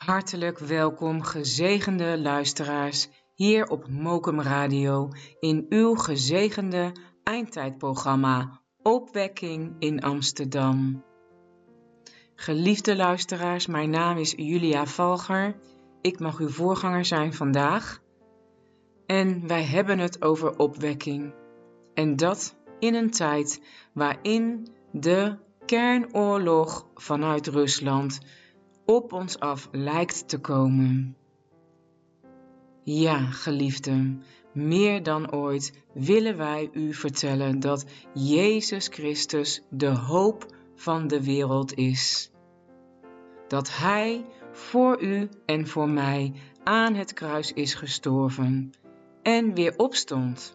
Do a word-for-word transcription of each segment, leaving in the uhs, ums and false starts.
Hartelijk welkom, gezegende luisteraars, hier op Mokum Radio in uw gezegende eindtijdprogramma Opwekking in Amsterdam. Geliefde luisteraars, mijn naam is Julia Valger. Ik mag uw voorganger zijn vandaag. En wij hebben het over opwekking. En dat in een tijd waarin de kernoorlog vanuit Rusland op ons af lijkt te komen. Ja, geliefden, meer dan ooit willen wij u vertellen dat Jezus Christus de hoop van de wereld is. Dat Hij voor u en voor mij aan het kruis is gestorven en weer opstond.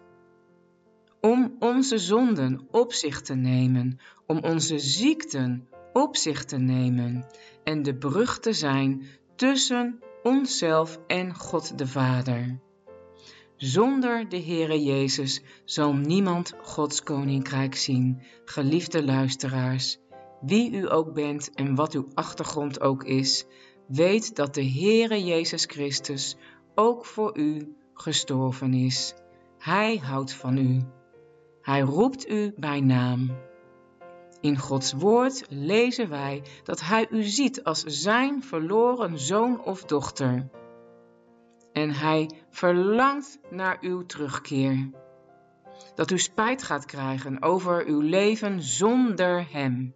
Om onze zonden op zich te nemen, om onze ziekten op zich te nemen en de brug te zijn tussen onszelf en God de Vader. Zonder de Heere Jezus zal niemand Gods koninkrijk zien. Geliefde luisteraars, wie u ook bent en wat uw achtergrond ook is, weet dat de Heere Jezus Christus ook voor u gestorven is. Hij houdt van u. Hij roept u bij naam. In Gods woord lezen wij dat Hij u ziet als zijn verloren zoon of dochter. En Hij verlangt naar uw terugkeer. Dat u spijt gaat krijgen over uw leven zonder Hem.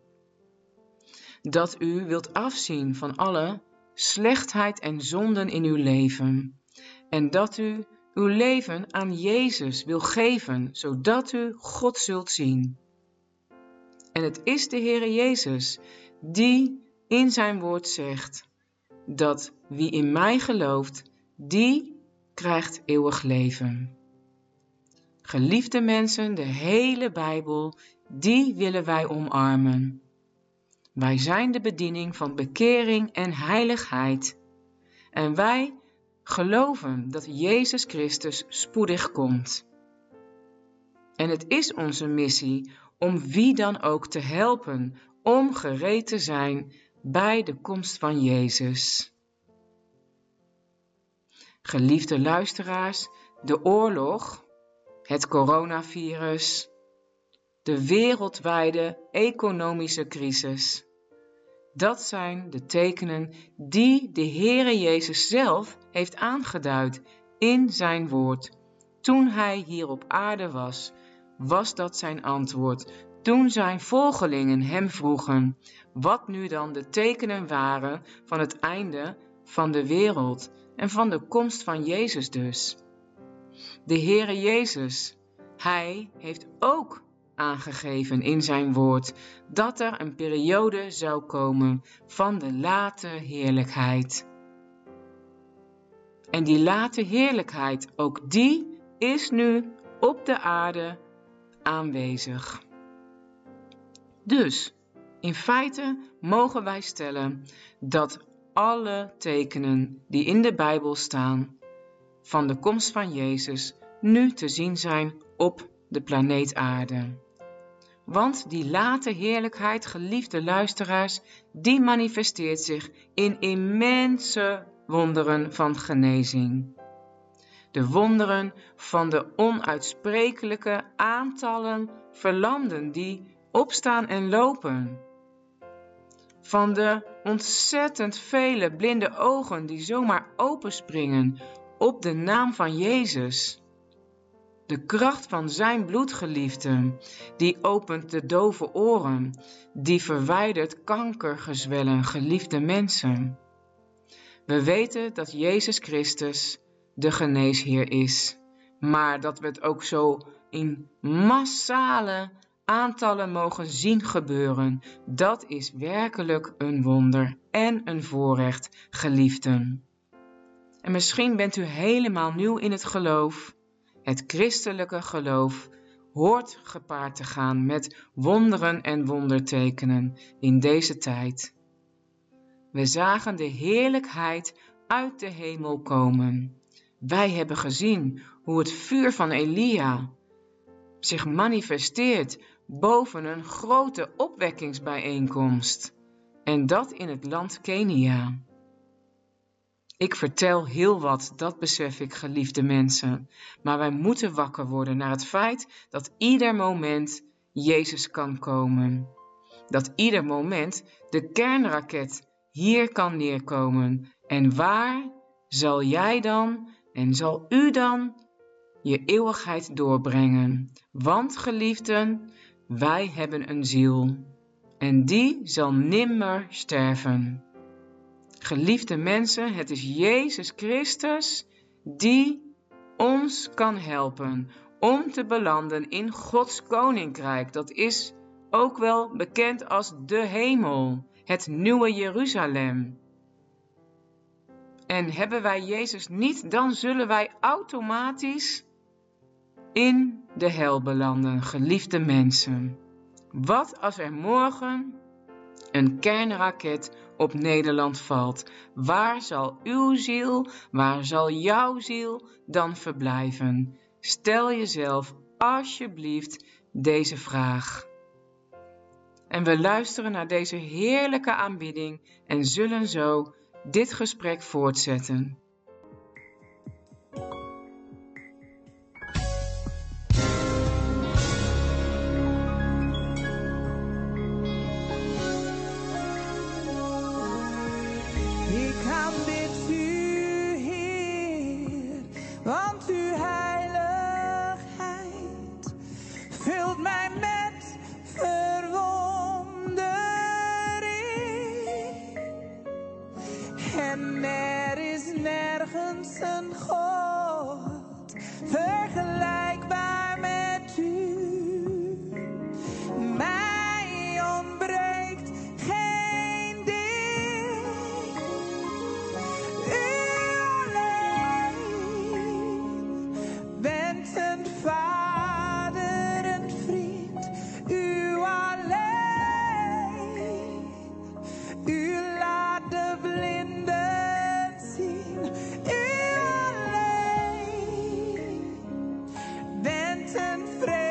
Dat u wilt afzien van alle slechtheid en zonden in uw leven. En dat u uw leven aan Jezus wil geven, zodat u God zult zien. En het is de Heere Jezus die in zijn woord zegt dat wie in mij gelooft, die krijgt eeuwig leven. Geliefde mensen, de hele Bijbel, die willen wij omarmen. Wij zijn de bediening van bekering en heiligheid. En wij geloven dat Jezus Christus spoedig komt. En het is onze missie om wie dan ook te helpen om gereed te zijn bij de komst van Jezus. Geliefde luisteraars, de oorlog, het coronavirus, de wereldwijde economische crisis, dat zijn de tekenen die de Heere Jezus zelf heeft aangeduid in zijn woord. Toen hij hier op aarde was, was dat zijn antwoord. Toen zijn volgelingen hem vroegen wat nu dan de tekenen waren van het einde van de wereld en van de komst van Jezus dus. De Heere Jezus, Hij heeft ook aangegeven in zijn woord dat er een periode zou komen van de late heerlijkheid. En die late heerlijkheid, ook die is nu op de aarde aanwezig. Dus, in feite mogen wij stellen dat alle tekenen die in de Bijbel staan van de komst van Jezus nu te zien zijn op de planeet aarde. Want die late heerlijkheid, geliefde luisteraars, die manifesteert zich in immense wonderen van genezing. De wonderen van de onuitsprekelijke aantallen verlamden die opstaan en lopen. Van de ontzettend vele blinde ogen die zomaar openspringen op de naam van Jezus. De kracht van zijn bloedgeliefde, die opent de dove oren, die verwijdert kankergezwellen, geliefde mensen. We weten dat Jezus Christus de geneesheer is, maar dat we het ook zo in massale aantallen mogen zien gebeuren, dat is werkelijk een wonder en een voorrecht, geliefden. En misschien bent u helemaal nieuw in het geloof. Het christelijke geloof hoort gepaard te gaan met wonderen en wondertekenen in deze tijd. We zagen de heerlijkheid uit de hemel komen. Wij hebben gezien hoe het vuur van Elia zich manifesteert boven een grote opwekkingsbijeenkomst. En dat in het land Kenia. Ik vertel heel wat, dat besef ik, geliefde mensen. Maar wij moeten wakker worden naar het feit dat ieder moment Jezus kan komen. Dat ieder moment de kernraket hier kan neerkomen. En waar zal jij dan en zal u dan je eeuwigheid doorbrengen? Want geliefden, wij hebben een ziel en die zal nimmer sterven. Geliefde mensen, het is Jezus Christus die ons kan helpen om te belanden in Gods koninkrijk. Dat is ook wel bekend als de hemel, het nieuwe Jeruzalem. En hebben wij Jezus niet, dan zullen wij automatisch in de hel belanden, geliefde mensen. Wat als er morgen een kernraket op Nederland valt? Waar zal uw ziel, waar zal jouw ziel dan verblijven? Stel jezelf alsjeblieft deze vraag. En we luisteren naar deze heerlijke aanbidding en zullen zo dit gesprek voortzetten. Ik aanbid u, Heer, want uw heiligheid vult mij met verwondering. En er is nergens een God vergelijkbaar met u. Mij ontbreekt geen ding. U alleen bent een vader, een vriend. U alleen. U laat de blinden zien. U alleen bent een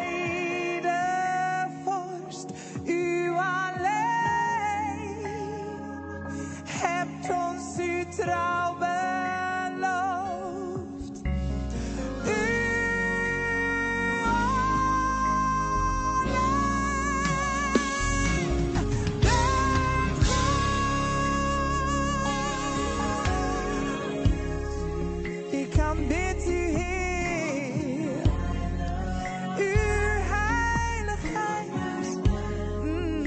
vredevorst. U alleen hebt ons uw trouw beloofd. U alleen bent God. Ik aanbid u, Heer, uw heiligheid. Mm.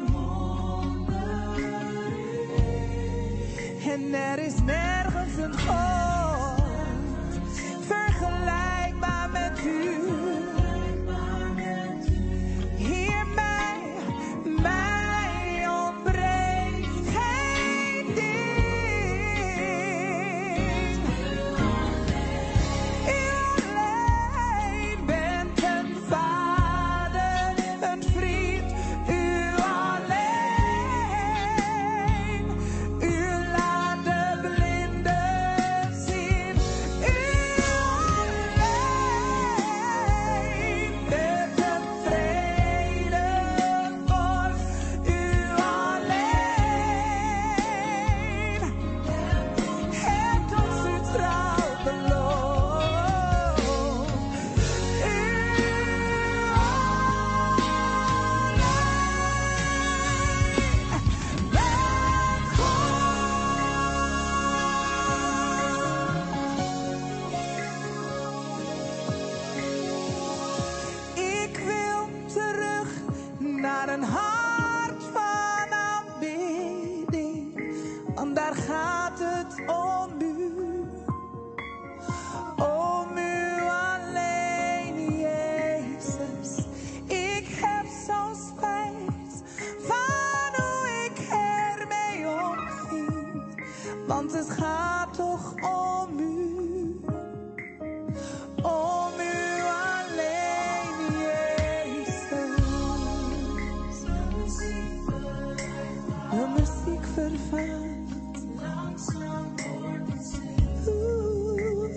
En er is nergens een God vergelijkbaar met u. Hier mij, mij ontbreekt geen ding. U alleen bent een vader, een vriend. U alleen. U laat de blinden zien. U alleen bent een vredevorst. U alleen hebt ons uw trouw beloofd. U alleen bent God. Ik wil terug naar een hart van aanbidding, want daar gaat het om u. Om u alleen, Jezus. Ik heb zo spijt van hoe ik ermee omging, want het gaat toch om u. Om u alleen, Jezus. De muziek vervaagt. Oeh.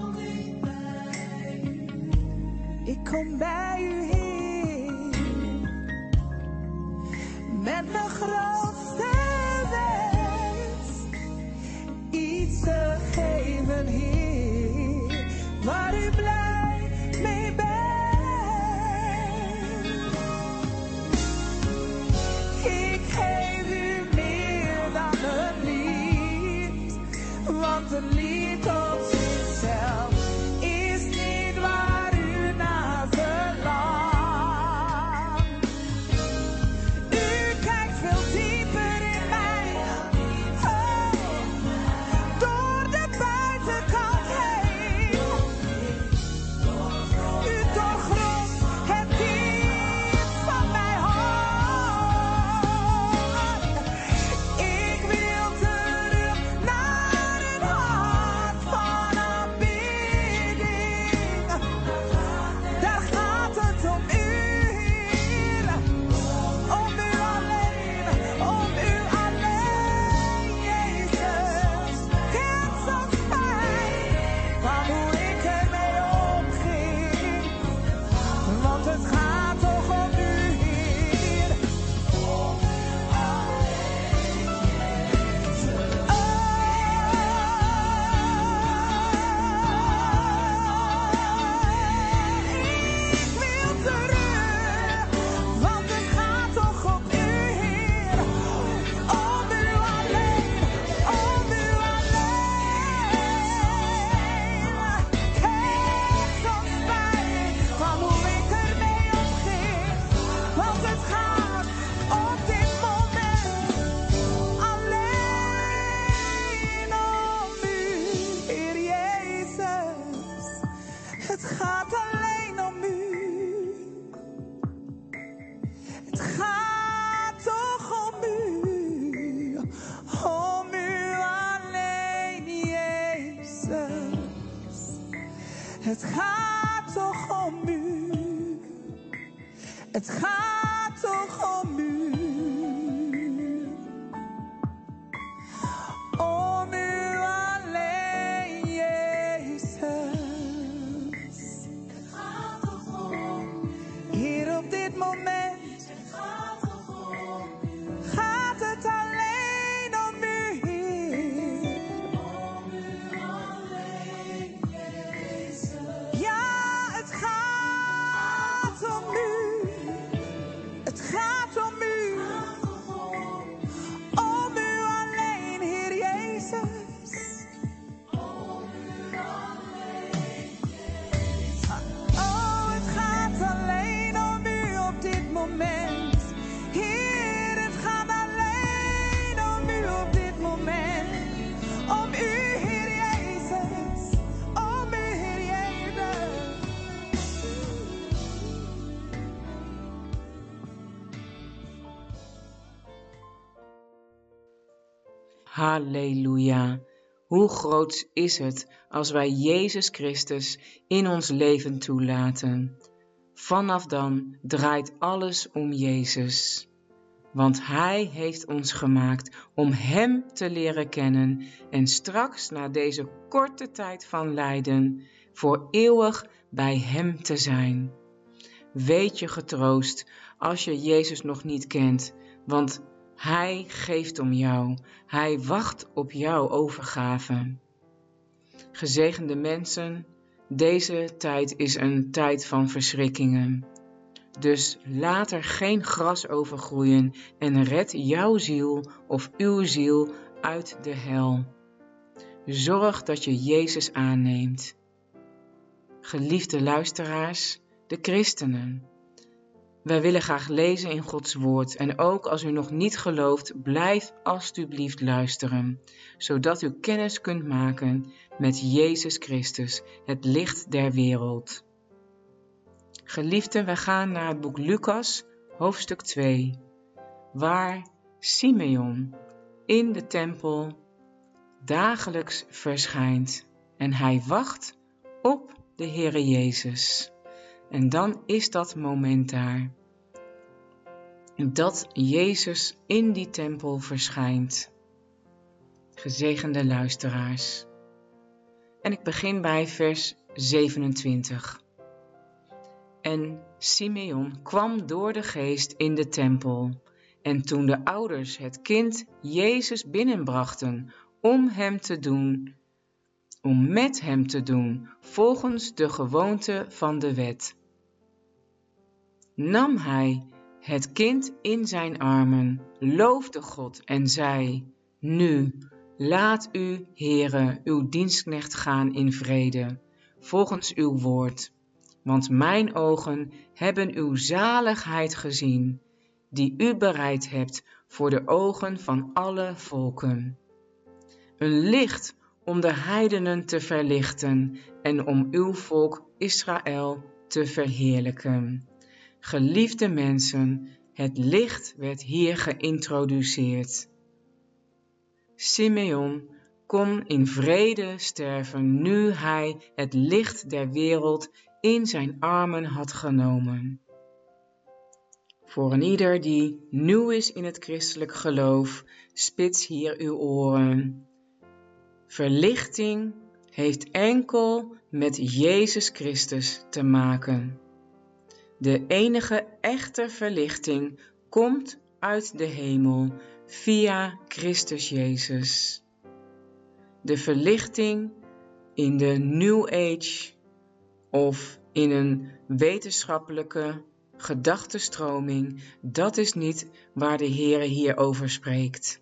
Ik kom bij u, Heer, met mijn grootste wens. Iets te Het gaat toch om u. Het gaat toch om u. Om u alleen, Jezus. Het gaat toch om u. Hier op dit moment. Het gaat toch om u. Gaat het alleen om u, Heer. Om u alleen, Jezus. Ja, het gaat om u. Het gaat om u. Om u alleen, Heer Jezus. Om u alleen, Jezus. Oh, het gaat alleen om u op dit moment. Heer, het gaat alleen om u op dit moment. Om u, Heer Jezus. Om u, Heer Jezus. Halleluja! Hoe groot is het als wij Jezus Christus in ons leven toelaten. Vanaf dan draait alles om Jezus. Want Hij heeft ons gemaakt om Hem te leren kennen en straks na deze korte tijd van lijden voor eeuwig bij Hem te zijn. Wees je getroost als je Jezus nog niet kent, want Hij geeft om jou. Hij wacht op jouw overgave. Gezegende mensen, deze tijd is een tijd van verschrikkingen. Dus laat er geen gras over groeien en red jouw ziel of uw ziel uit de hel. Zorg dat je Jezus aanneemt. Geliefde luisteraars, de christenen. Wij willen graag lezen in Gods woord en ook als u nog niet gelooft, blijf alstublieft luisteren, zodat u kennis kunt maken met Jezus Christus, het licht der wereld. Geliefden, wij gaan naar het boek Lucas, hoofdstuk twee, waar Simeon in de tempel dagelijks verschijnt en hij wacht op de Heere Jezus. En dan is dat moment daar, dat Jezus in die tempel verschijnt. Gezegende luisteraars. En ik begin bij vers zevenentwintig. En Simeon kwam door de geest in de tempel. En toen de ouders het kind Jezus binnenbrachten om hem te doen, om met hem te doen, volgens de gewoonte van de wet, nam hij het kind in zijn armen, loofde God en zei: Nu, laat u, Heere, uw dienstknecht gaan in vrede, volgens uw woord. Want mijn ogen hebben uw zaligheid gezien, die u bereid hebt voor de ogen van alle volken. Een licht om de heidenen te verlichten en om uw volk Israël te verheerlijken. Geliefde mensen, het licht werd hier geïntroduceerd. Simeon kon in vrede sterven nu hij het licht der wereld in zijn armen had genomen. Voor een ieder die nieuw is in het christelijk geloof, spits hier uw oren. Verlichting heeft enkel met Jezus Christus te maken. De enige echte verlichting komt uit de hemel via Christus Jezus. De verlichting in de New Age of in een wetenschappelijke gedachtenstroming, dat is niet waar de Heere hier over spreekt.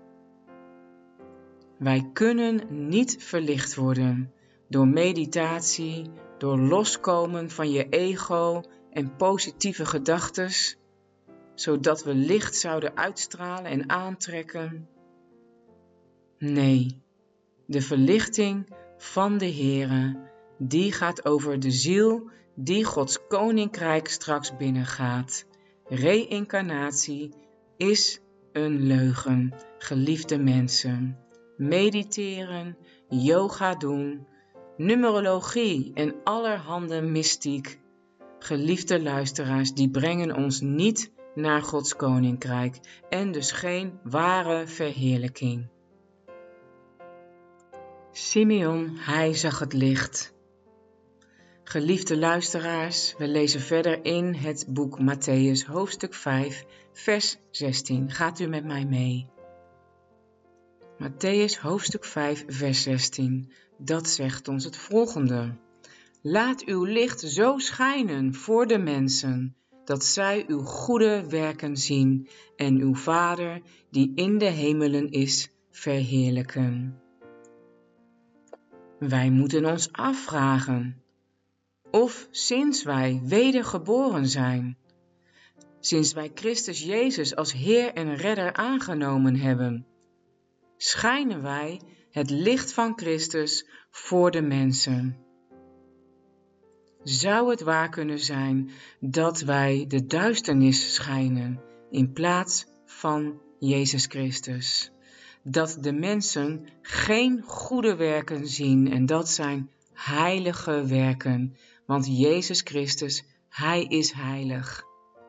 Wij kunnen niet verlicht worden door meditatie, door loskomen van je ego en positieve gedachtes, zodat we licht zouden uitstralen en aantrekken. Nee, de verlichting van de Heere, die gaat over de ziel die Gods koninkrijk straks binnengaat. Reïncarnatie is een leugen, geliefde mensen. Mediteren, yoga doen, numerologie en allerhande mystiek. Geliefde luisteraars, die brengen ons niet naar Gods koninkrijk en dus geen ware verheerlijking. Simeon, hij zag het licht. Geliefde luisteraars, we lezen verder in het boek Mattheüs hoofdstuk vijf, vers zestien. Gaat u met mij mee? Mattheüs hoofdstuk vijf, vers zestien. Dat zegt ons het volgende. Laat uw licht zo schijnen voor de mensen, dat zij uw goede werken zien en uw Vader, die in de hemelen is, verheerlijken. Wij moeten ons afvragen of sinds wij wedergeboren zijn, sinds wij Christus Jezus als Heer en Redder aangenomen hebben, schijnen wij het licht van Christus voor de mensen. Zou het waar kunnen zijn dat wij de duisternis schijnen in plaats van Jezus Christus? Dat de mensen geen goede werken zien en dat zijn heilige werken, want Jezus Christus, Hij is heilig.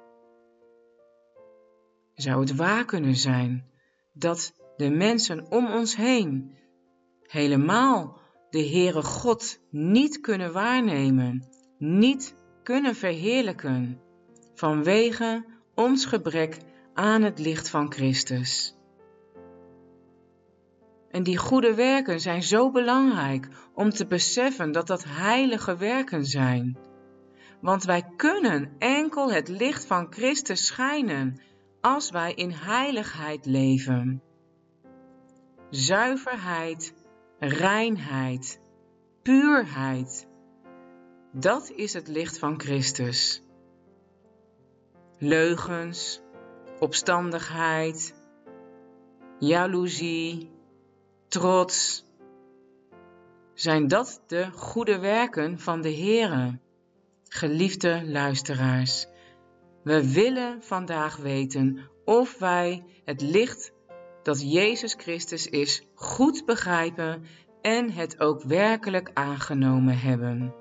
Zou het waar kunnen zijn dat de mensen om ons heen helemaal de Heere God niet kunnen waarnemen, niet kunnen verheerlijken, vanwege ons gebrek aan het licht van Christus? En die goede werken zijn zo belangrijk om te beseffen dat dat heilige werken zijn. Want wij kunnen enkel het licht van Christus schijnen als wij in heiligheid leven. Zuiverheid, reinheid, puurheid. Dat is het licht van Christus. Leugens, opstandigheid, jaloezie, trots. Zijn dat de goede werken van de Heere? Geliefde luisteraars, we willen vandaag weten of wij het licht dat Jezus Christus is goed begrijpen en het ook werkelijk aangenomen hebben.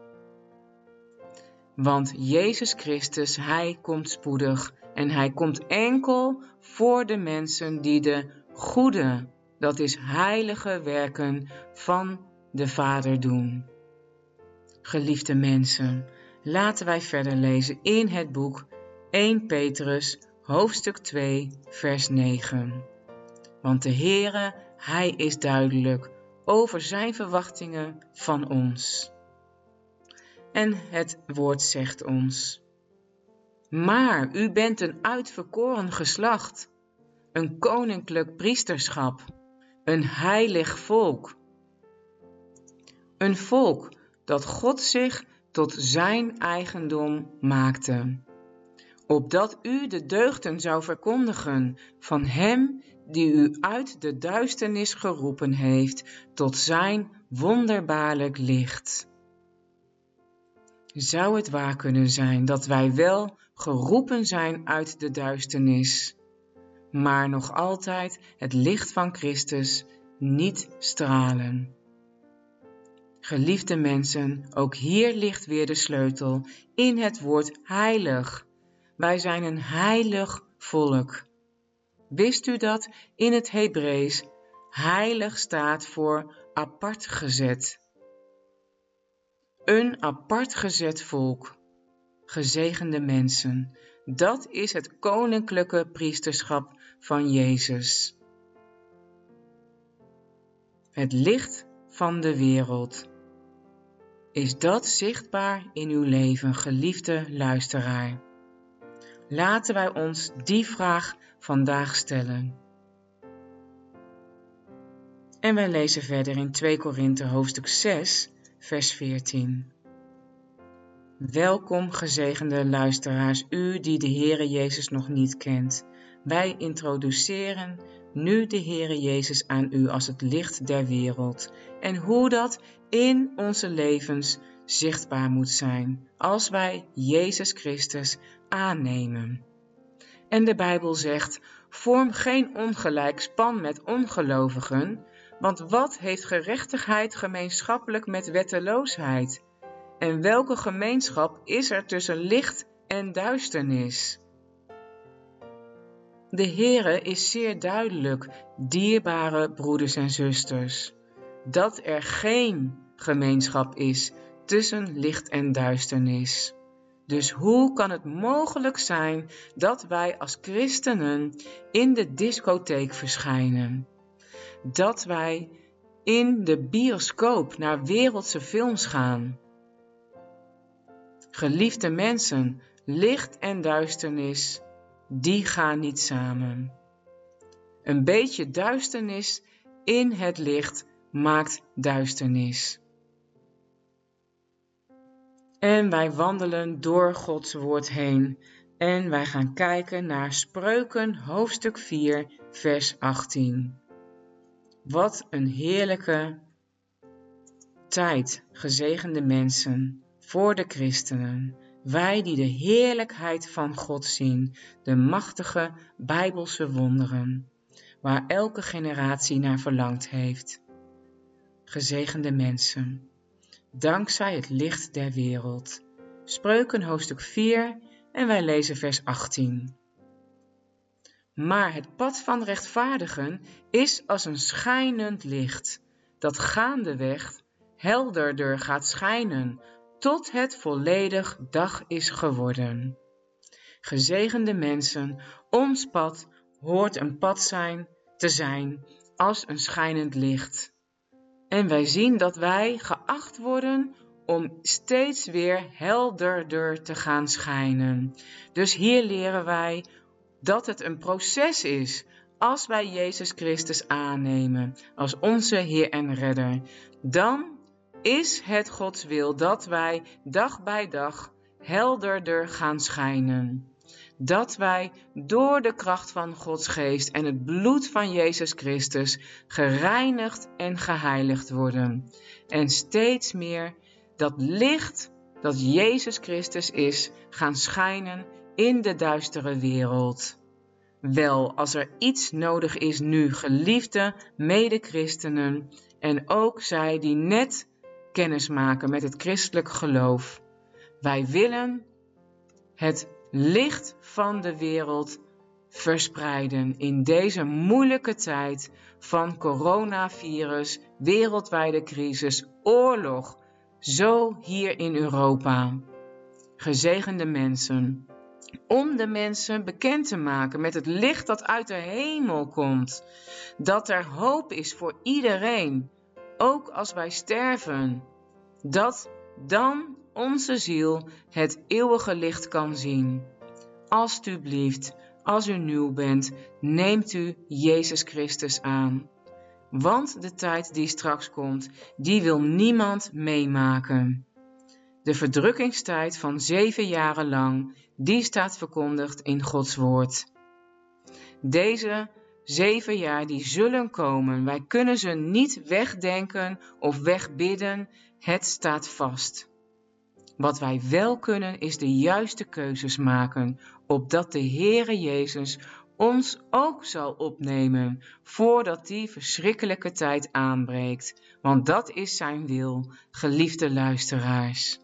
Want Jezus Christus, Hij komt spoedig en Hij komt enkel voor de mensen die de goede, dat is heilige werken van de Vader doen. Geliefde mensen, laten wij verder lezen in het boek Eerste Petrus, hoofdstuk twee, vers negen. Want de Heere, Hij is duidelijk over zijn verwachtingen van ons. En het woord zegt ons: maar u bent een uitverkoren geslacht, een koninklijk priesterschap, een heilig volk. Een volk dat God zich tot zijn eigendom maakte, opdat u de deugden zou verkondigen van hem die u uit de duisternis geroepen heeft tot zijn wonderbaarlijk licht. Zou het waar kunnen zijn dat wij wel geroepen zijn uit de duisternis, maar nog altijd het licht van Christus niet stralen? Geliefde mensen, ook hier ligt weer de sleutel in het woord heilig. Wij zijn een heilig volk. Wist u dat in het Hebreeuws heilig staat voor apart gezet? Een apart gezet volk, gezegende mensen, dat is het koninklijke priesterschap van Jezus. Het licht van de wereld. Is dat zichtbaar in uw leven, geliefde luisteraar? Laten wij ons die vraag vandaag stellen. En wij lezen verder in Tweede Korinthe hoofdstuk zes, vers veertien. Welkom, gezegende luisteraars, u die de Heere Jezus nog niet kent. Wij introduceren nu de Heere Jezus aan u als het licht der wereld en hoe dat in onze levens zichtbaar moet zijn als wij Jezus Christus aannemen. En de Bijbel zegt: vorm geen ongelijk span met ongelovigen, Want wat heeft gerechtigheid gemeenschappelijk met wetteloosheid? En welke gemeenschap is er tussen licht en duisternis? De Heere is zeer duidelijk, dierbare broeders en zusters, dat er geen gemeenschap is tussen licht en duisternis. Dus hoe kan het mogelijk zijn dat wij als christenen in de discotheek verschijnen? Dat wij in de bioscoop naar wereldse films gaan? Geliefde mensen, licht en duisternis, die gaan niet samen. Een beetje duisternis in het licht maakt duisternis. En wij wandelen door Gods woord heen en wij gaan kijken naar Spreuken hoofdstuk vier vers achttien. Wat een heerlijke tijd, gezegende mensen, voor de christenen. Wij die de heerlijkheid van God zien, de machtige Bijbelse wonderen, waar elke generatie naar verlangd heeft. Gezegende mensen, dankzij het licht der wereld. Spreuken hoofdstuk vier en wij lezen vers achttien. Maar het pad van rechtvaardigen is als een schijnend licht, dat gaandeweg helderder gaat schijnen, tot het volledig dag is geworden. Gezegende mensen, ons pad hoort een pad zijn, te zijn als een schijnend licht. En wij zien dat wij geacht worden om steeds weer helderder te gaan schijnen. Dus hier leren wij dat het een proces is als wij Jezus Christus aannemen als onze Heer en Redder. Dan is het Gods wil dat wij dag bij dag helderder gaan schijnen. Dat wij door de kracht van Gods geest en het bloed van Jezus Christus gereinigd en geheiligd worden. En steeds meer dat licht dat Jezus Christus is gaan schijnen in de duistere wereld. Wel, als er iets nodig is nu, geliefde mede-christenen en ook zij die net kennis maken met het christelijk geloof. Wij willen het licht van de wereld verspreiden in deze moeilijke tijd van coronavirus, wereldwijde crisis, oorlog, zo hier in Europa. Gezegende mensen, om de mensen bekend te maken met het licht dat uit de hemel komt, dat er hoop is voor iedereen, ook als wij sterven, dat dan onze ziel het eeuwige licht kan zien. Alsjeblieft, als u nieuw bent, neemt u Jezus Christus aan. Want de tijd die straks komt, die wil niemand meemaken. De verdrukkingstijd van zeven jaren lang, die staat verkondigd in Gods woord. Deze zeven jaar die zullen komen, wij kunnen ze niet wegdenken of wegbidden, het staat vast. Wat wij wel kunnen is de juiste keuzes maken, opdat de Heere Jezus ons ook zal opnemen, voordat die verschrikkelijke tijd aanbreekt. Want dat is zijn wil, geliefde luisteraars.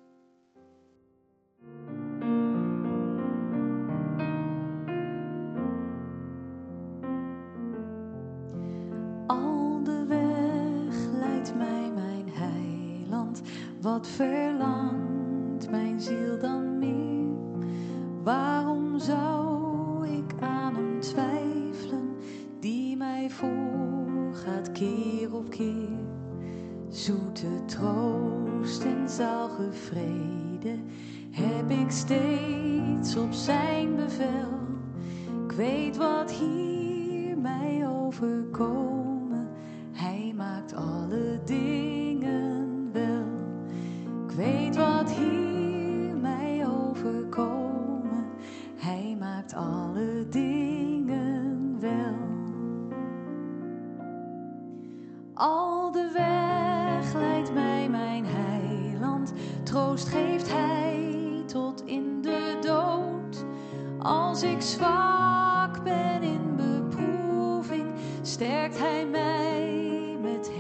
Al de weg leidt mij mijn heiland, wat verlangt mijn ziel dan meer? Waarom zou ik aan hem twijfelen, die mij voorgaat keer op keer? Zoete troost en zalige vrede heb ik steeds op zijn bevel. Ik weet wat hier mij overkomen, hij maakt alle dingen wel. Ik weet wat hier mij overkomen, hij maakt alle dingen wel. Al de weg leidt mij mijn heiland, troost geeft hij tot in de dood. Als ik zwak ben in beproeving, sterkt hij mij met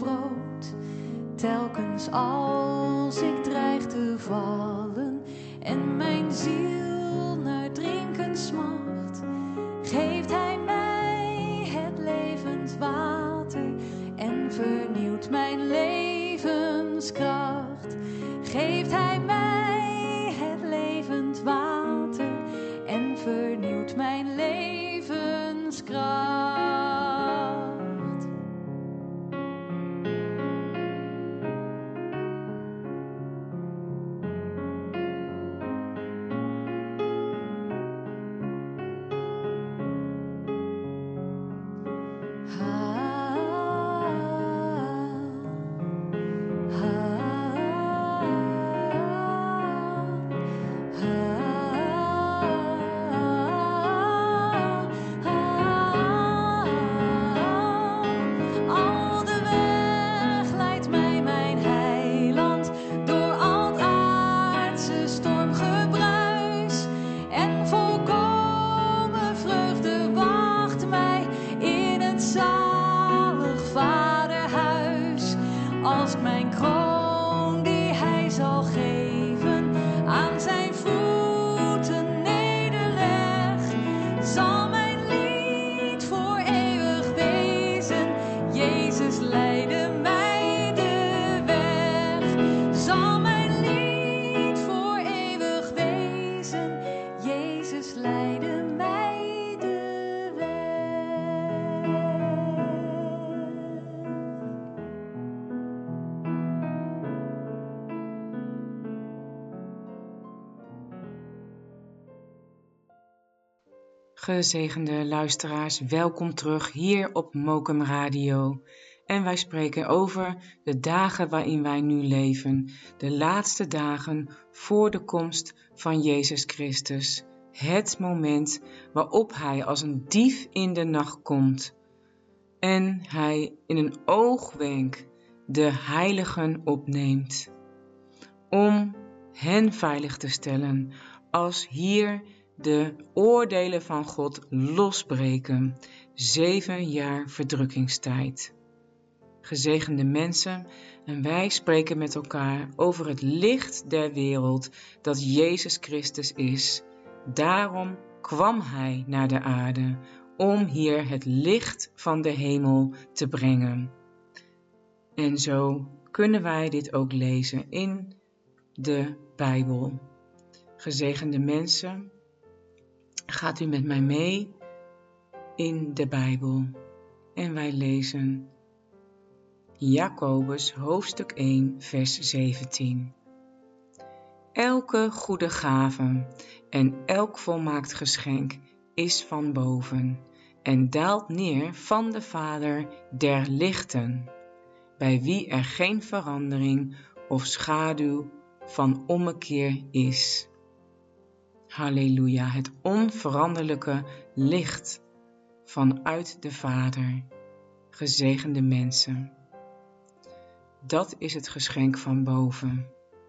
brood. Telkens als ik dreig te vallen en mijn ziel naar drinken smacht, geeft Hij mij het levend water en vernieuwt mijn levenskracht. Geeft Hij mij het levend water en vernieuwt mijn levenskracht. Gezegende luisteraars, welkom terug hier op Mokum Radio. En wij spreken over de dagen waarin wij nu leven, de laatste dagen voor de komst van Jezus Christus. Het moment waarop Hij als een dief in de nacht komt en Hij in een oogwenk de heiligen opneemt, om hen veilig te stellen als hier de oordelen van God losbreken. Zeven jaar verdrukkingstijd. Gezegende mensen, en wij spreken met elkaar over het licht der wereld dat Jezus Christus is. Daarom kwam Hij naar de aarde om hier het licht van de hemel te brengen. En zo kunnen wij dit ook lezen in de Bijbel. Gezegende mensen, gaat u met mij mee in de Bijbel en wij lezen Jacobus hoofdstuk één vers zeventien. Elke goede gave en elk volmaakt geschenk is van boven en daalt neer van de Vader der lichten, bij wie er geen verandering of schaduw van ommekeer is. Halleluja, het onveranderlijke licht vanuit de Vader. Gezegende mensen. Dat is het geschenk van boven.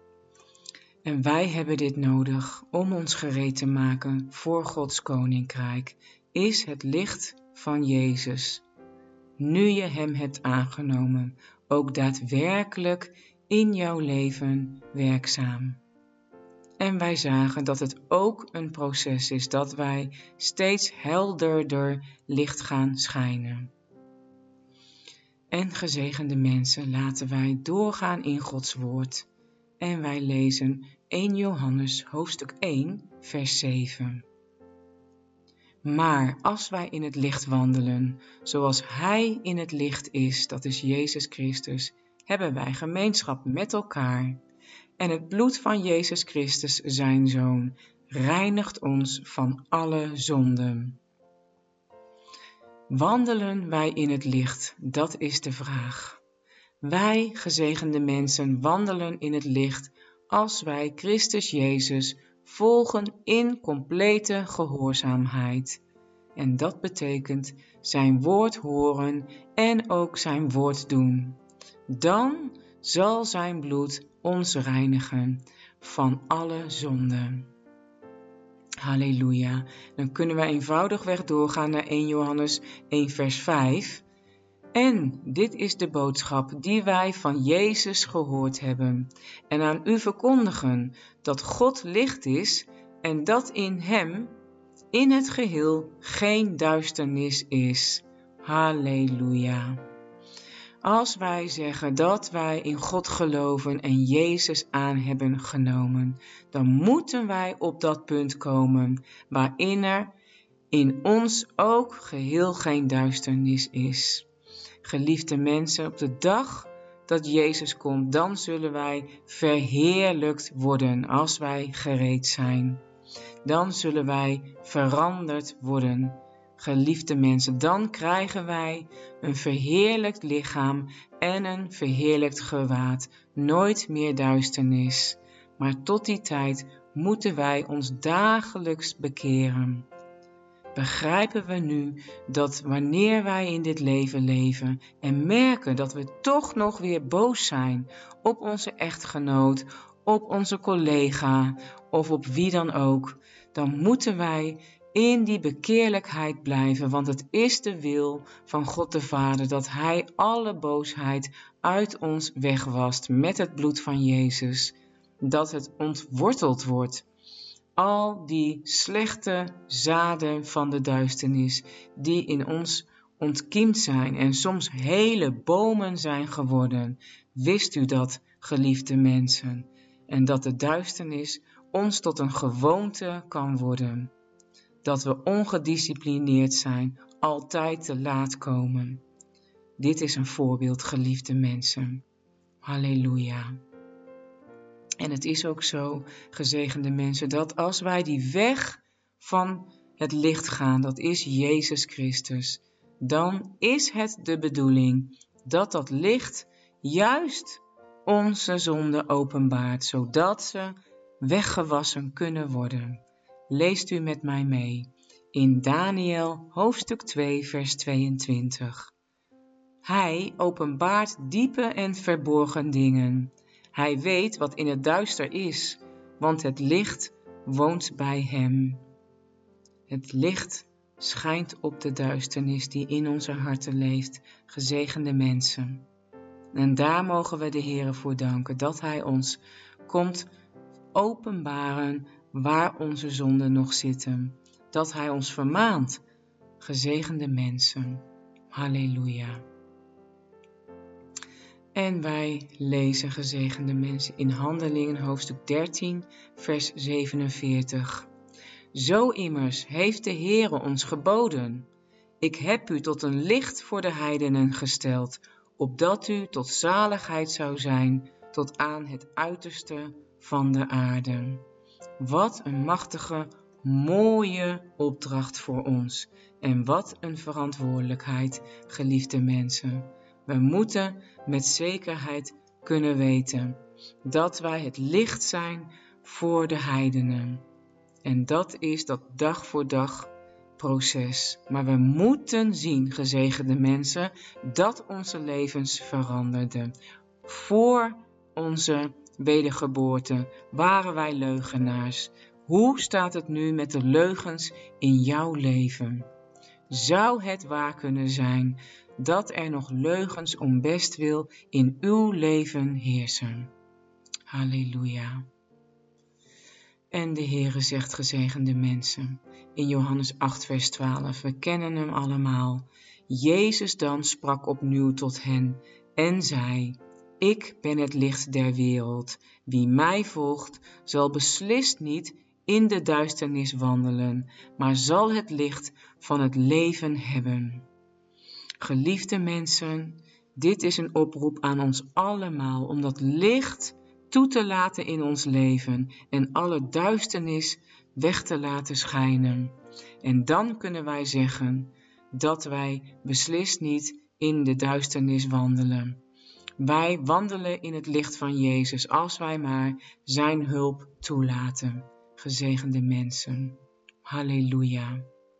En wij hebben dit nodig om ons gereed te maken voor Gods koninkrijk. Is het licht van Jezus, nu je Hem hebt aangenomen, ook daadwerkelijk in jouw leven werkzaam. En wij zagen dat het ook een proces is, dat wij steeds helderder licht gaan schijnen. En gezegende mensen, laten wij doorgaan in Gods woord. En wij lezen eerste Johannes hoofdstuk één vers zeven. Maar als wij in het licht wandelen, zoals Hij in het licht is, dat is Jezus Christus, hebben wij gemeenschap met elkaar. En het bloed van Jezus Christus, zijn Zoon, reinigt ons van alle zonden. Wandelen wij in het licht? Dat is de vraag. Wij, gezegende mensen, wandelen in het licht als wij Christus Jezus volgen in complete gehoorzaamheid. En dat betekent zijn woord horen en ook zijn woord doen. Dan zal zijn bloed ons reinigen van alle zonden. Halleluja. Dan kunnen we eenvoudigweg doorgaan naar eerste Johannes één vers vijf. En dit is de boodschap die wij van Jezus gehoord hebben en aan u verkondigen, dat God licht is en dat in hem, in het geheel, geen duisternis is. Halleluja. Als wij zeggen dat wij in God geloven en Jezus aan hebben genomen, dan moeten wij op dat punt komen waarin er in ons ook geheel geen duisternis is. Geliefde mensen, op de dag dat Jezus komt, dan zullen wij verheerlijkt worden als wij gereed zijn. Dan zullen wij veranderd worden. Geliefde mensen, dan krijgen wij een verheerlijkt lichaam en een verheerlijkt gewaad. Nooit meer duisternis. Maar tot die tijd moeten wij ons dagelijks bekeren. Begrijpen we nu dat wanneer wij in dit leven leven en merken dat we toch nog weer boos zijn op onze echtgenoot, op onze collega of op wie dan ook, dan moeten wij in die bekeerlijkheid blijven, want het is de wil van God de Vader dat Hij alle boosheid uit ons wegwast met het bloed van Jezus, dat het ontworteld wordt. Al die slechte zaden van de duisternis die in ons ontkiemd zijn en soms hele bomen zijn geworden. Wist u dat, geliefde mensen? En dat de duisternis ons tot een gewoonte kan worden. Dat we ongedisciplineerd zijn, altijd te laat komen. Dit is een voorbeeld, geliefde mensen. Halleluja. En het is ook zo, gezegende mensen, dat als wij die weg van het licht gaan, dat is Jezus Christus, dan is het de bedoeling dat dat licht juist onze zonde openbaart, zodat ze weggewassen kunnen worden. Leest u met mij mee in Daniël hoofdstuk twee vers tweeëntwintig. Hij openbaart diepe en verborgen dingen. Hij weet wat in het duister is, want het licht woont bij hem. Het licht schijnt op de duisternis die in onze harten leeft, gezegende mensen. En daar mogen we de Heere voor danken, dat Hij ons komt openbaren waar onze zonden nog zitten. Dat Hij ons vermaant, gezegende mensen. Halleluja. En wij lezen, gezegende mensen, in Handelingen hoofdstuk dertien, vers zevenenveertig. Zo immers heeft de Heere ons geboden. Ik heb u tot een licht voor de heidenen gesteld, opdat u tot zaligheid zou zijn, tot aan het uiterste van de aarde. Wat een machtige, mooie opdracht voor ons. En wat een verantwoordelijkheid, geliefde mensen. We moeten met zekerheid kunnen weten dat wij het licht zijn voor de heidenen. En dat is dat dag voor dag proces. Maar we moeten zien, gezegende mensen, dat onze levens veranderden. Voor onze wedergeboorte waren wij leugenaars. Hoe staat het nu met de leugens in jouw leven? Zou het waar kunnen zijn dat er nog leugens om bestwil in uw leven heersen? Halleluja. En de Heere zegt, gezegende mensen, in Johannes acht vers twaalf, we kennen hem allemaal. Jezus dan sprak opnieuw tot hen en zei, ik ben het licht der wereld. Wie mij volgt, zal beslist niet in de duisternis wandelen, maar zal het licht van het leven hebben. Geliefde mensen, dit is een oproep aan ons allemaal om dat licht toe te laten in ons leven en alle duisternis weg te laten schijnen. En dan kunnen wij zeggen dat wij beslist niet in de duisternis wandelen. Wij wandelen in het licht van Jezus als wij maar zijn hulp toelaten. Gezegende mensen. Halleluja.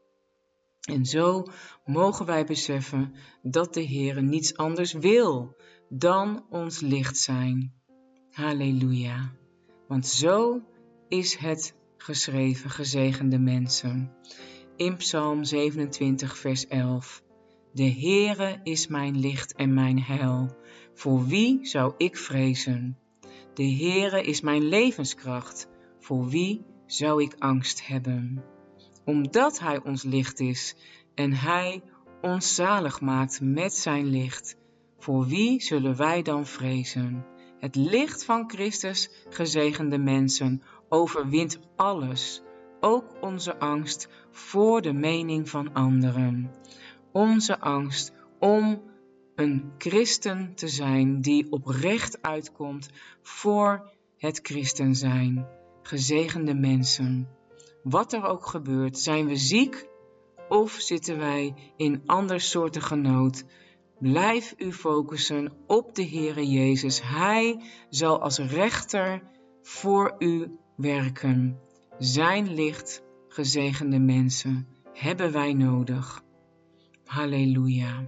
En zo mogen wij beseffen dat de Heere niets anders wil dan ons licht zijn. Halleluja. Want zo is het geschreven, gezegende mensen. In Psalm zevenentwintig vers elf. De Heere is mijn licht en mijn heil. Voor wie zou ik vrezen? De Heere is mijn levenskracht. Voor wie zou ik angst hebben? Omdat Hij ons licht is en Hij ons zalig maakt met zijn licht. Voor wie zullen wij dan vrezen? Het licht van Christus, gezegende mensen, overwint alles, ook onze angst voor de mening van anderen. Onze angst om een christen te zijn die oprecht uitkomt voor het christen zijn. Gezegende mensen, wat er ook gebeurt, zijn we ziek of zitten wij in andersoortige nood? Blijf u focussen op de Heere Jezus. Hij zal als rechter voor u werken. Zijn licht, gezegende mensen, hebben wij nodig. Halleluja.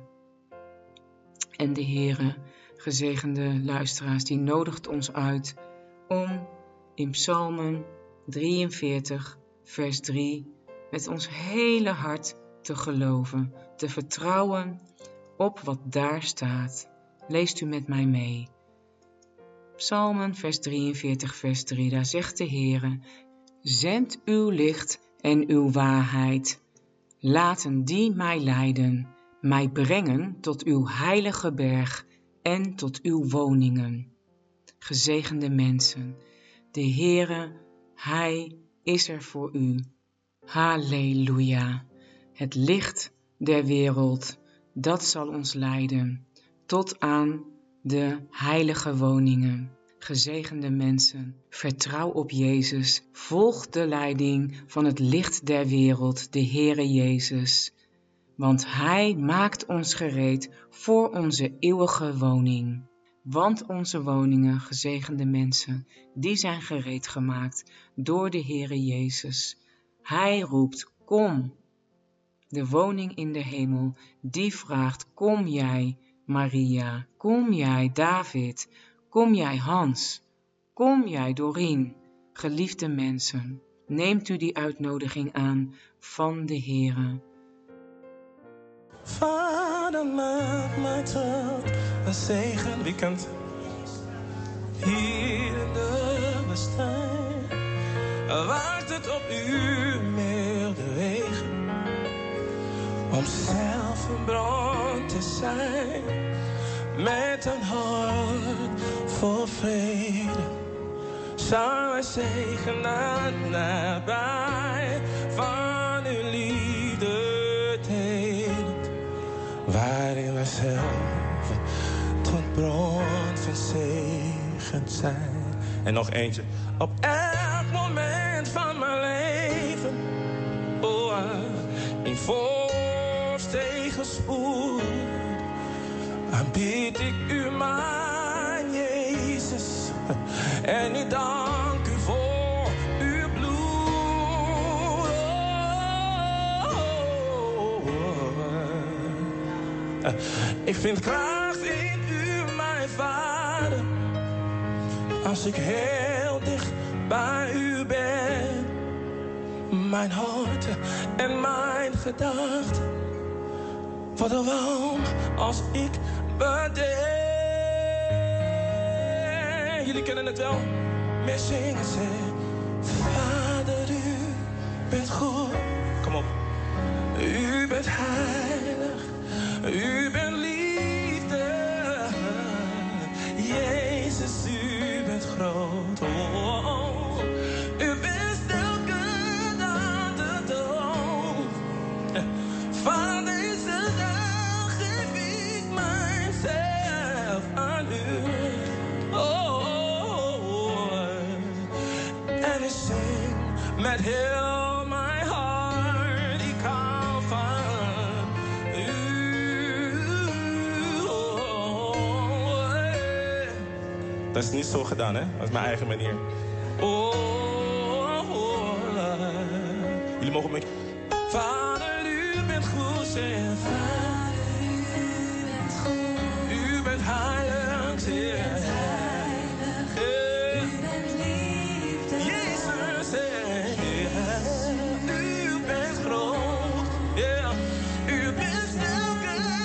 En de Heere, gezegende luisteraars, die nodigt ons uit om in Psalmen drieënveertig, vers drie, met ons hele hart te geloven, te vertrouwen op wat daar staat. Leest u met mij mee. Psalmen vers drieënveertig, vers drie, daar zegt de Heere: zend uw licht en uw waarheid. Laten die mij leiden, mij brengen tot uw heilige berg en tot uw woningen. Gezegende mensen, de Heere, Hij is er voor u. Halleluja. Het licht der wereld, dat zal ons leiden tot aan de heilige woningen. Gezegende mensen, vertrouw op Jezus, volg de leiding van het licht der wereld, de Heere Jezus. Want Hij maakt ons gereed voor onze eeuwige woning. Want onze woningen, gezegende mensen, die zijn gereed gemaakt door de Heere Jezus. Hij roept, kom. De woning in de hemel, die vraagt, kom jij, Maria, kom jij, David, kom jij, Hans, kom jij, Doreen, geliefde mensen. Neemt u die uitnodiging aan van de Heere. Vader, maak mij tot een zegen. Wie kent hier in de woestijn? Wacht het op u milde wegen, om zelf een bron te zijn, met een hart vol vrede. Zou wij zegenen nabij, van uw liefde delend, waarin wij zelf tot bron van zegen zijn. En nog eentje. Op elk moment van mijn leven, oh, in vorst tegenspoed, aanbied ik u mijn Jezus. En ik dank u voor uw bloed. Oh, oh, oh. Ik vind kracht in u, mijn Vader, als ik heel dicht bij u ben. Mijn hart en mijn gedachten worden warm als ik bedenk. Jullie kennen het wel. Meer zingen ze. Vader, u bent goed. Kom op. U bent heilig. U bent liefde. Jezus, u bent groot. Oh, oh. U bent stilke aan de dood. Van deze dag geef ik mijzelf aan u. Met heel mijn hart, ik hou van u. Dat is niet zo gedaan, hè? Dat is mijn eigen manier. Oh, oh, oh. Jullie mogen me... Vader, u bent goed, zeg. Vader, u bent goed. U bent heilig, zeg. U bent groot, yeah. U bent elke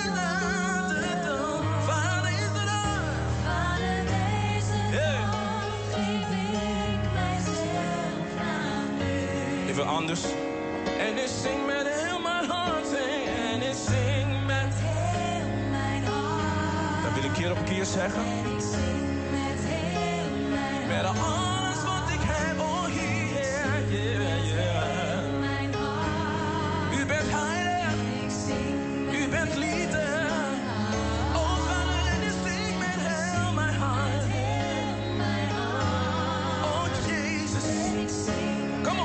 even anders. En ik zing met heel mijn hart. En ik zing met heel mijn hart. Dat wil ik keer op keer zeggen. En ik zing met heel mijn hart. Met alles wat ik heb, oh yeah, yeah, yeah. Mijn hart. U bent heilig. Ik zing met U bent liefde. Oh Vader, en ik zing met heel mijn hart. Heel mijn hart. Oh Jezus. En ik zing Kom op.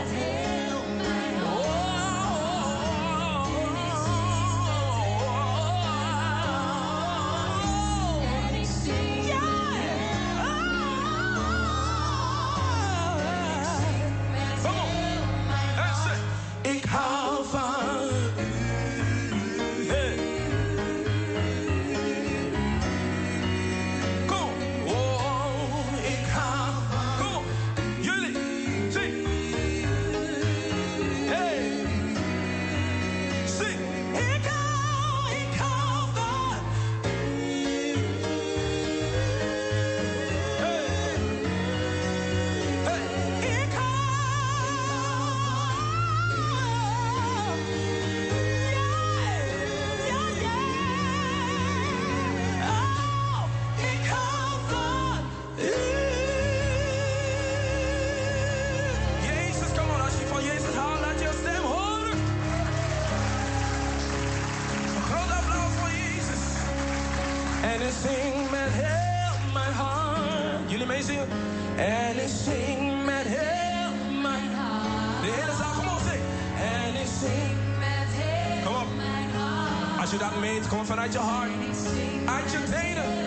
Ik hou van u. Hey. Kom. Oh, ik hou van Kom. Jullie, zing. Hey. Zing. Ik hou, ik hou van u. Hey. Hey. Ik hou. Jezus, kom maar, als je van Jezus houdt, laat je stem horen. Een groot applaus voor Jezus. En ik zing met heel mijn hart. Jullie meezingen? En ik zing met heel mijn hart. De hele zaal, kom op, zing. En ik zing met heel kom op. Mijn hart. Als je dat meent, kom vanuit je hart. Uit je tenen.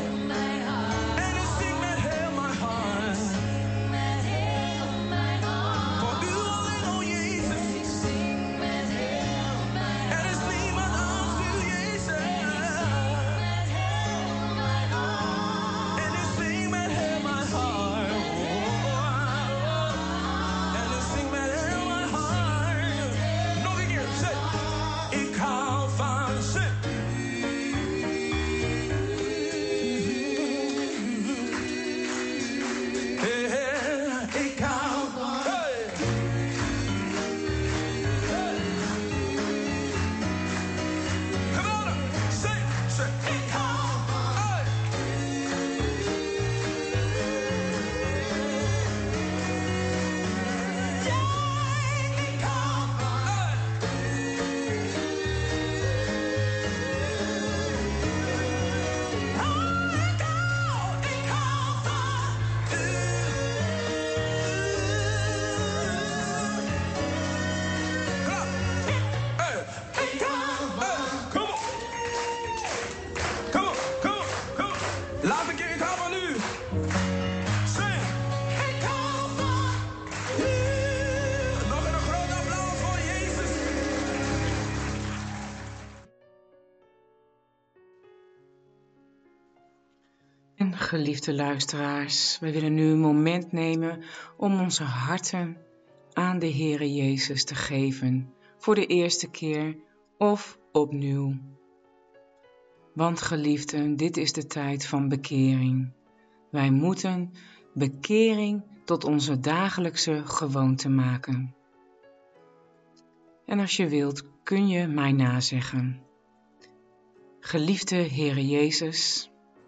En geliefde luisteraars, wij willen nu een moment nemen om onze harten aan de Heere Jezus te geven, voor de eerste keer of opnieuw. Want geliefden, dit is de tijd van bekering. Wij moeten bekering tot onze dagelijkse gewoonte maken. En als je wilt, kun je mij nazeggen. Geliefde Heere Jezus,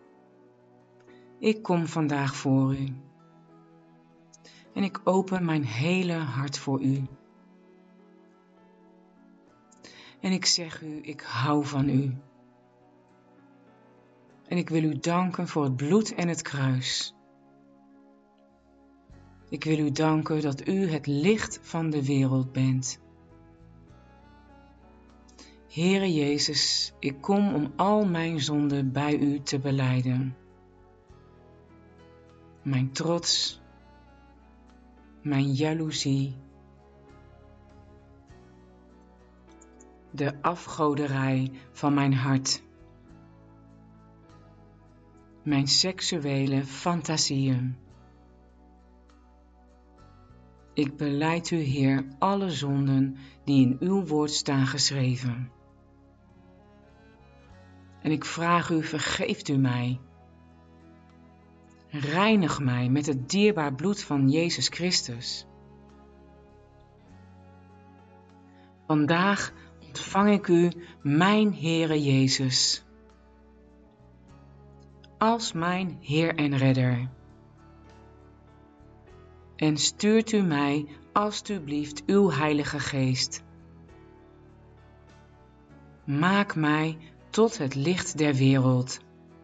ik kom vandaag voor u. En ik open mijn hele hart voor u. En ik zeg u, ik hou van u. En ik wil u danken voor het bloed en het kruis. Ik wil u danken dat u het licht van de wereld bent. Heere Jezus, ik kom om al mijn zonden bij u te belijden. Mijn trots, mijn jaloezie, de afgoderij van mijn hart, mijn seksuele fantasieën. Ik belijd u, Heer, alle zonden die in uw woord staan geschreven. En ik vraag u, vergeeft u mij. Reinig mij met het dierbaar bloed van Jezus Christus. Vandaag ontvang ik u, mijn Heere Jezus, als mijn Heer en Redder. En stuurt u mij alstublieft uw Heilige Geest. Maak mij tot het licht der wereld.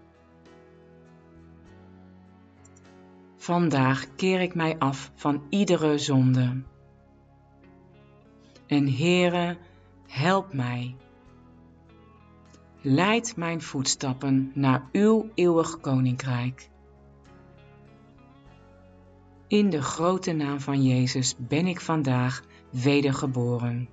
Vandaag keer ik mij af van iedere zonde. En Heere, help mij. Leid mijn voetstappen naar uw eeuwig koninkrijk. In de grote naam van Jezus ben ik vandaag wedergeboren.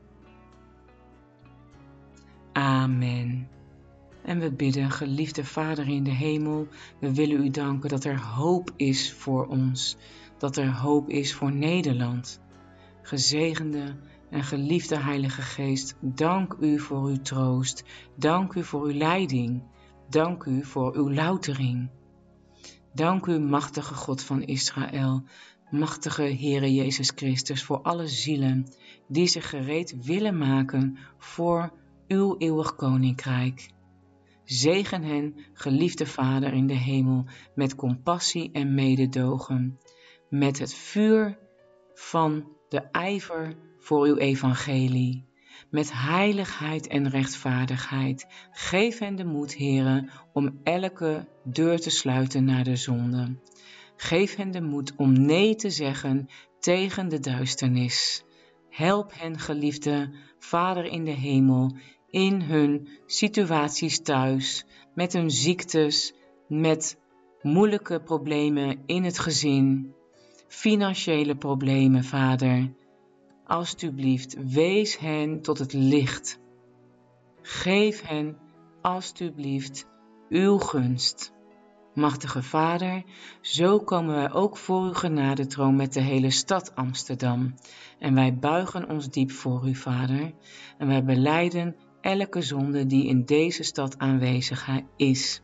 Amen. En we bidden, geliefde Vader in de hemel, we willen u danken dat er hoop is voor ons, dat er hoop is voor Nederland. Gezegende en geliefde Heilige Geest, dank u voor uw troost, dank u voor uw leiding, dank u voor uw loutering. Dank u, machtige God van Israël, machtige Heere Jezus Christus, voor alle zielen die zich gereed willen maken voor uw eeuwig koninkrijk. Zegen hen, geliefde Vader in de hemel, met compassie en mededogen, met het vuur van de ijver voor uw evangelie, met heiligheid en rechtvaardigheid. Geef hen de moed, Heere, om elke deur te sluiten naar de zonde. Geef hen de moed om nee te zeggen tegen de duisternis. Help hen, geliefde Vader in de hemel, in hun situaties thuis, met hun ziektes, met moeilijke problemen in het gezin, financiële problemen, Vader. Alsjeblieft, wees hen tot het licht. Geef hen, alsjeblieft, uw gunst. Machtige Vader, zo komen wij ook voor uw genadetroon met de hele stad Amsterdam. En wij buigen ons diep voor u, Vader. En wij belijden elke zonde die in deze stad aanwezig is.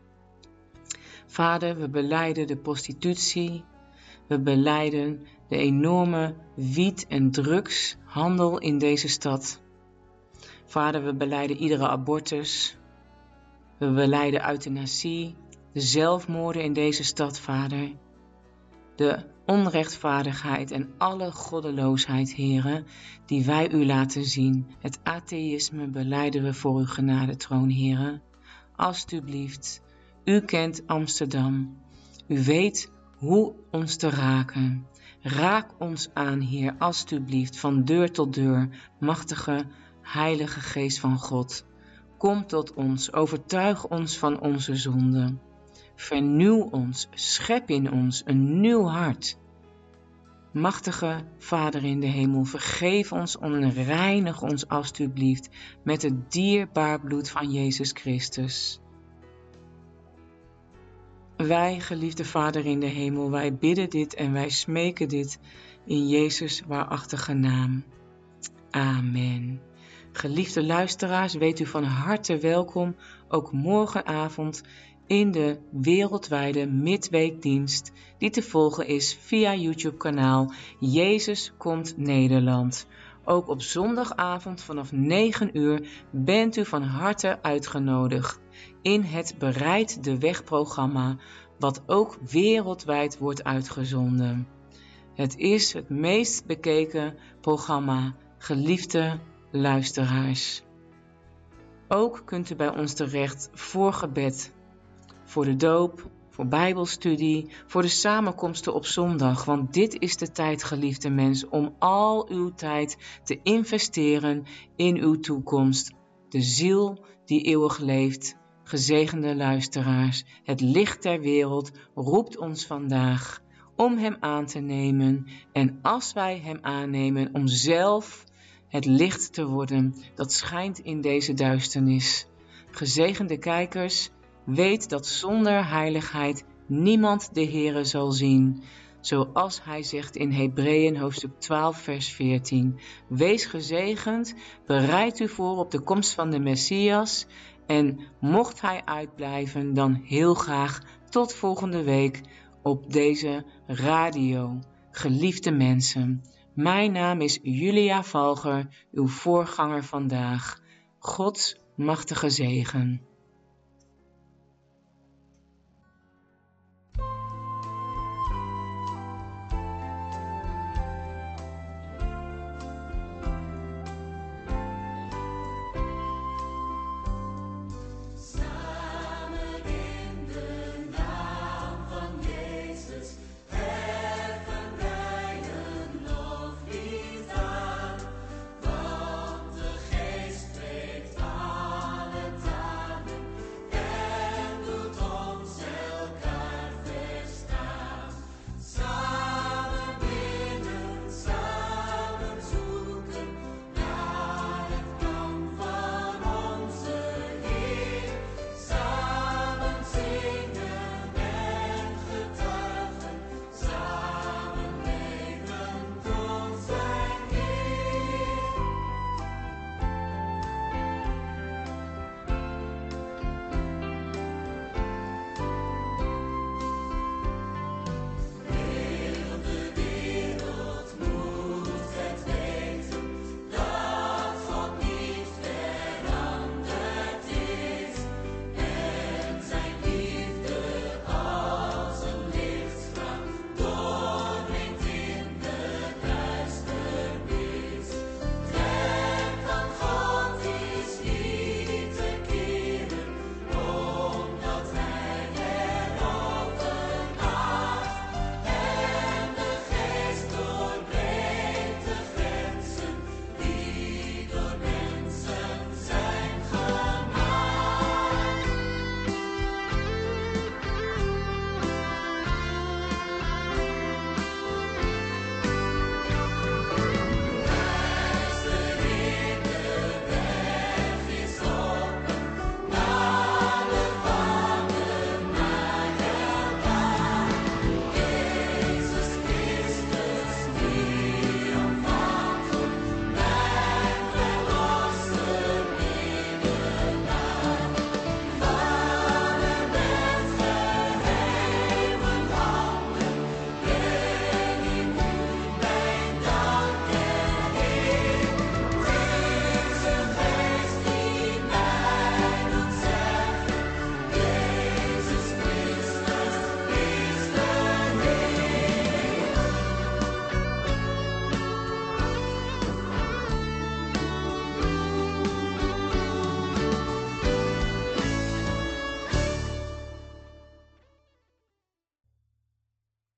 Vader, we belijden de prostitutie. We belijden de enorme wiet- en drugshandel in deze stad. Vader, we belijden iedere abortus. We belijden euthanasie, de zelfmoorden in deze stad, Vader. De onrechtvaardigheid en alle goddeloosheid, Heere, die wij u laten zien. Het atheïsme belijden we voor uw genadetroon, Heere. Alsjeblieft, u kent Amsterdam. U weet hoe ons te raken. Raak ons aan, Heer, alsjeblieft, van deur tot deur, machtige, heilige Geest van God. Kom tot ons, overtuig ons van onze zonden. Vernieuw ons, schep in ons een nieuw hart. Machtige Vader in de hemel, vergeef ons en reinig ons alsjeblieft met het dierbaar bloed van Jezus Christus. Wij, geliefde Vader in de hemel, wij bidden dit en wij smeken dit in Jezus' waarachtige naam. Amen. Geliefde luisteraars, weet u van harte welkom, ook morgenavond in de wereldwijde midweekdienst die te volgen is via YouTube-kanaal Jezus Komt Nederland. Ook op zondagavond vanaf negen uur bent u van harte uitgenodigd in het Bereid de Weg programma, wat ook wereldwijd wordt uitgezonden. Het is het meest bekeken programma, geliefde luisteraars. Ook kunt u bij ons terecht voor gebed, voor de doop, voor bijbelstudie, voor de samenkomsten op zondag. Want dit is de tijd, geliefde mens, om al uw tijd te investeren in uw toekomst. De ziel die eeuwig leeft. Gezegende luisteraars, het licht der wereld roept ons vandaag om hem aan te nemen. En als wij hem aannemen, om zelf het licht te worden dat schijnt in deze duisternis. Gezegende kijkers, weet dat zonder heiligheid niemand de Heere zal zien. Zoals hij zegt in Hebreeën hoofdstuk twaalf vers veertien. Wees gezegend, bereid u voor op de komst van de Messias. En mocht hij uitblijven, dan heel graag tot volgende week op deze radio. Geliefde mensen, Mijn naam is Julia Valger, uw voorganger vandaag. Gods machtige zegen.